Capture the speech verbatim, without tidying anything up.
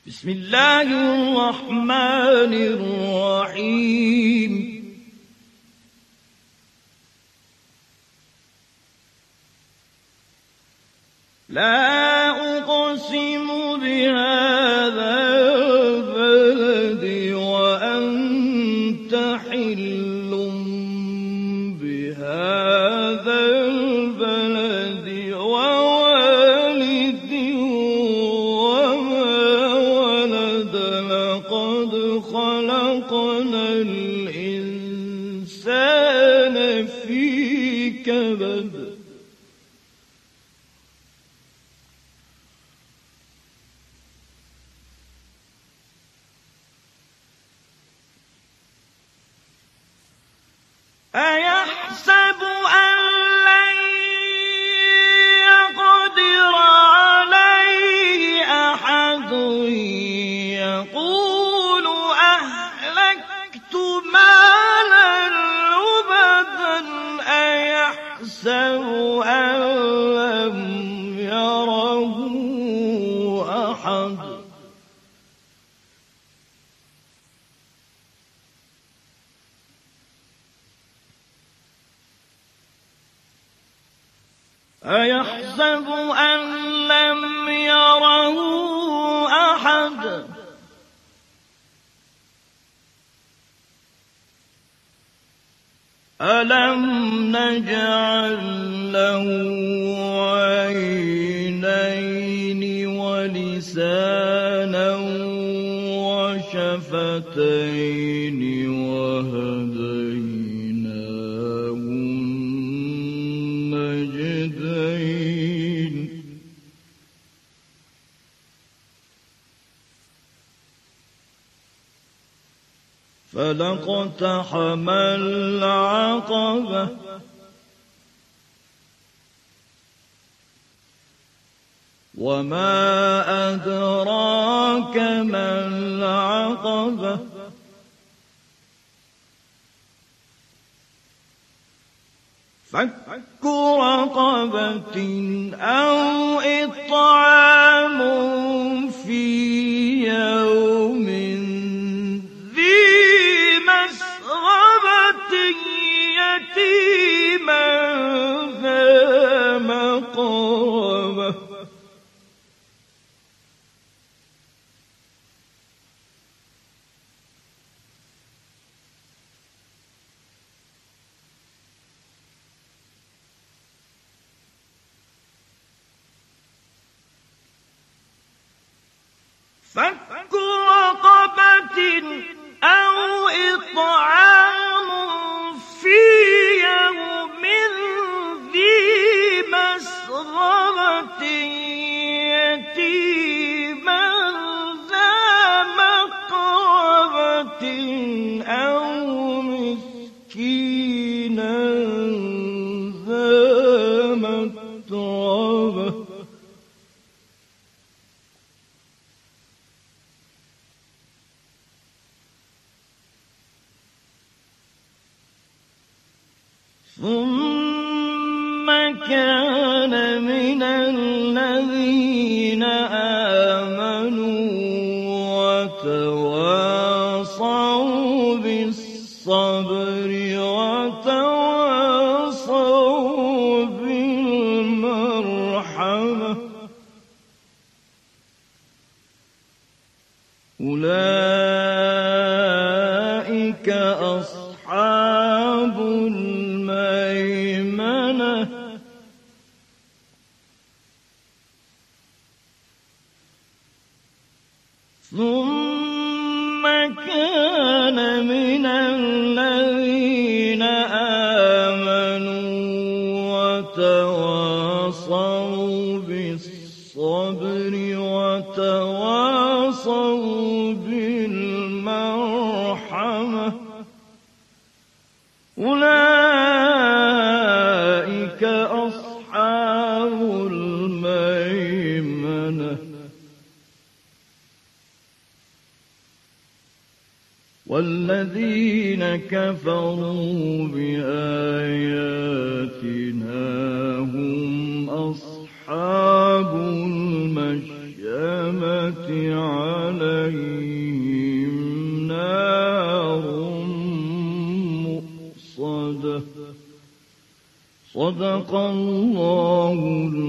بسم الله الرحمن الرحيم. لا أقسم بهذا البلد وأنت حل بهذا البلد ووالد وما ولد لقد خلقنا الإنسان في كبد. أيحسب أن لن يقدر عليه أحد يقول أهلكت مالا لبدا أيحسب أن لم يره أحد. أيحسب أن لم يره أحد. ألم نجعل له عينين ولسانا وشفتين وهديناه النجدين. فلاقتحم العقبة وما أدراك ما العقبة. فك رقبة أو إطعام في يوم ذي مسغبة يتيما ذا مقربة. فك رقبة أو إطعام في يوم ذي مسغبة يتيما ذا مقربة أو مسكينا ذا متربة. ثم كان من الذين آمنوا وتواصوا بالصبر وتواصوا بالمرحمة أولئك أصحاب الميمنة ثم كان من الذين آمنوا وتواصوا بالصبر وتواصوا بالمرحمة أولئك أصحاب الميمنة والذين كفروا بآياتنا هم أصحاب المشأمة القيامة عليهم نار مؤصدة. صدق الله